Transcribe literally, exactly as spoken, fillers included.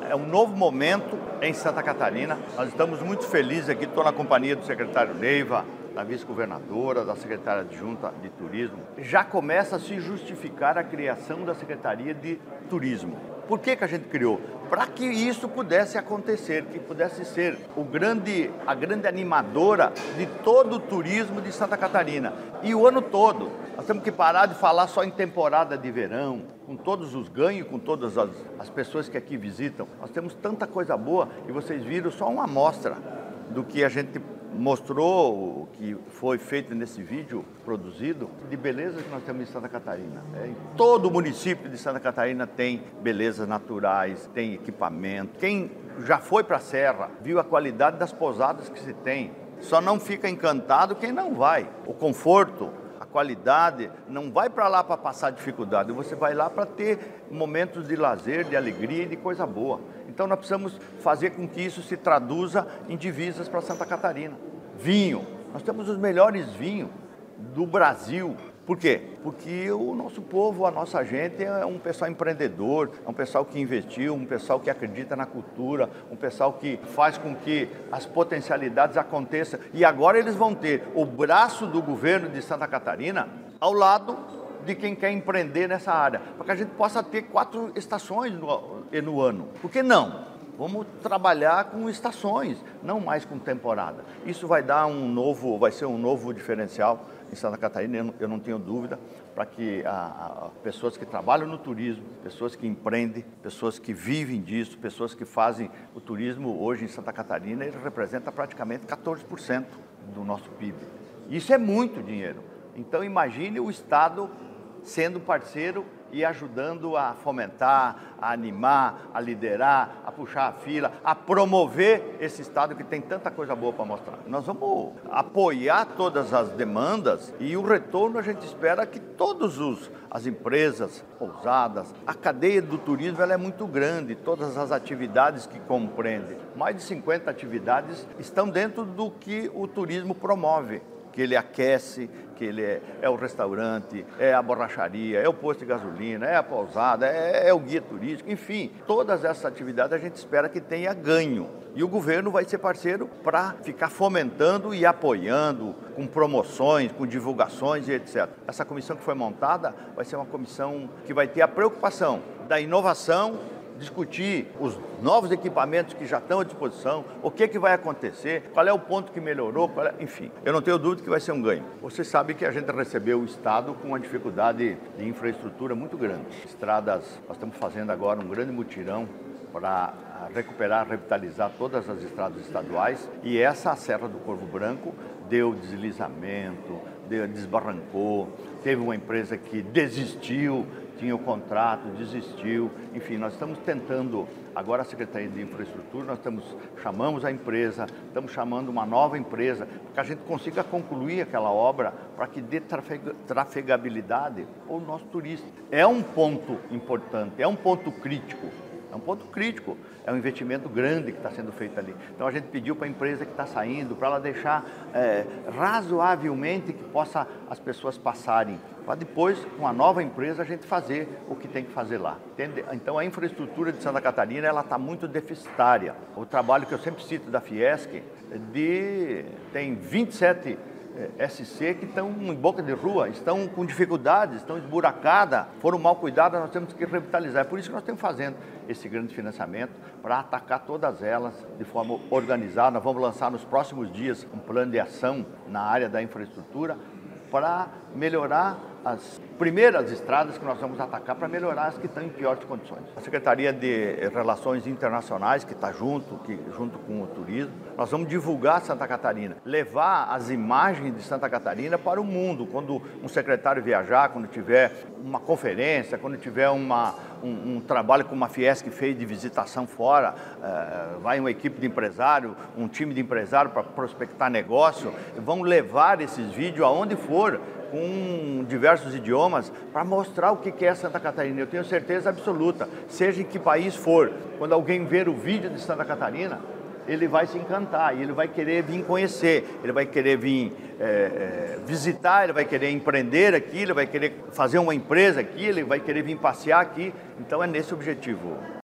É um novo momento em Santa Catarina. Nós estamos muito felizes aqui, estou na companhia do secretário Neiva, da vice-governadora, da secretária adjunta de Turismo. Já começa a se justificar a criação da Secretaria de Turismo. Por que que a gente criou? Para que isso pudesse acontecer, que pudesse ser o grande, a grande animadora de todo o turismo de Santa Catarina. E o ano todo. Nós temos que parar de falar só em temporada de verão, com todos os ganhos, com todas as, as pessoas que aqui visitam. Nós temos tanta coisa boa e vocês viram só uma amostra do que a gente mostrou, o que foi feito nesse vídeo produzido, de beleza que nós temos em Santa Catarina. É, em todo o município de Santa Catarina tem belezas naturais, tem equipamento. Quem já foi para a Serra, viu a qualidade das pousadas que se tem. Só não fica encantado quem não vai. O conforto, a qualidade, não vai para lá para passar dificuldade, você vai lá para ter momentos de lazer, de alegria e de coisa boa. Então nós precisamos fazer com que isso se traduza em divisas para Santa Catarina. Vinho, nós temos os melhores vinhos do Brasil. Por quê? Porque o nosso povo, a nossa gente é um pessoal empreendedor, é um pessoal que investiu, um pessoal que acredita na cultura, um pessoal que faz com que as potencialidades aconteçam. E agora eles vão ter o braço do governo de Santa Catarina ao lado de quem quer empreender nessa área, para que a gente possa ter quatro estações no, no ano. Por que não? Vamos trabalhar com estações, não mais com temporada. Isso vai dar um novo, vai ser um novo diferencial em Santa Catarina, eu não tenho dúvida, para que a, a, pessoas que trabalham no turismo, pessoas que empreendem, pessoas que vivem disso, pessoas que fazem o turismo hoje em Santa Catarina, ele representa praticamente quatorze por cento do nosso P I B. Isso é muito dinheiro. Então imagine o Estado sendo parceiro e ajudando a fomentar, a animar, a liderar, a puxar a fila, a promover esse estado que tem tanta coisa boa para mostrar. Nós vamos apoiar todas as demandas e o retorno a gente espera que todas as empresas, pousadas, a cadeia do turismo ela é muito grande, todas as atividades que compreende. Mais de cinquenta atividades estão dentro do que o turismo promove. Que ele aquece, que ele é, é o restaurante, é a borracharia, é o posto de gasolina, é a pousada, é, é o guia turístico, enfim, todas essas atividades a gente espera que tenha ganho. E o governo vai ser parceiro para ficar fomentando e apoiando com promoções, com divulgações e etcétera. Essa comissão que foi montada vai ser uma comissão que vai ter a preocupação da inovação, discutir os novos equipamentos que já estão à disposição, o que, que vai acontecer, qual é o ponto que melhorou, qual é... enfim, eu não tenho dúvida que vai ser um ganho. Você sabe que a gente recebeu o Estado com uma dificuldade de infraestrutura muito grande. Estradas, nós estamos fazendo agora um grande mutirão para recuperar, revitalizar todas as estradas estaduais e essa a Serra do Corvo Branco deu deslizamento, deu, desbarrancou, teve uma empresa que desistiu, tinha o contrato, desistiu, enfim, nós estamos tentando, agora a Secretaria de Infraestrutura, nós estamos, chamamos a empresa, estamos chamando uma nova empresa, para que a gente consiga concluir aquela obra, para que dê trafegabilidade ao nosso turista. É um ponto importante, é um ponto crítico, é um ponto crítico, é um investimento grande que está sendo feito ali. Então a gente pediu para a empresa que está saindo, para ela deixar é, razoavelmente que possa as pessoas passarem, para depois, com a nova empresa, a gente fazer o que tem que fazer lá. Entende? Então a infraestrutura de Santa Catarina ela está muito deficitária. O trabalho que eu sempre cito da Fiesc, de, tem vinte e sete S C que estão em boca de rua, estão com dificuldades, estão esburacadas, foram mal cuidadas, nós temos que revitalizar. É por isso que nós estamos fazendo esse grande financiamento, para atacar todas elas de forma organizada. Nós vamos lançar nos próximos dias um plano de ação na área da infraestrutura para melhorar as primeiras estradas que nós vamos atacar, para melhorar as que estão em piores condições. A Secretaria de Relações Internacionais, que está junto, que, junto com o turismo, nós vamos divulgar Santa Catarina, levar as imagens de Santa Catarina para o mundo. Quando um secretário viajar, quando tiver uma conferência, quando tiver uma, um, um trabalho como a Fiesc fez de visitação fora, uh, vai uma equipe de empresário, um time de empresário para prospectar negócio, vão levar esses vídeos aonde for, com diversos idiomas, para mostrar o que é Santa Catarina. Eu tenho certeza absoluta, seja em que país for, quando alguém ver o vídeo de Santa Catarina, ele vai se encantar, e ele vai querer vir conhecer, ele vai querer vir é, é, visitar, ele vai querer empreender aqui, ele vai querer fazer uma empresa aqui, ele vai querer vir passear aqui. Então é nesse objetivo.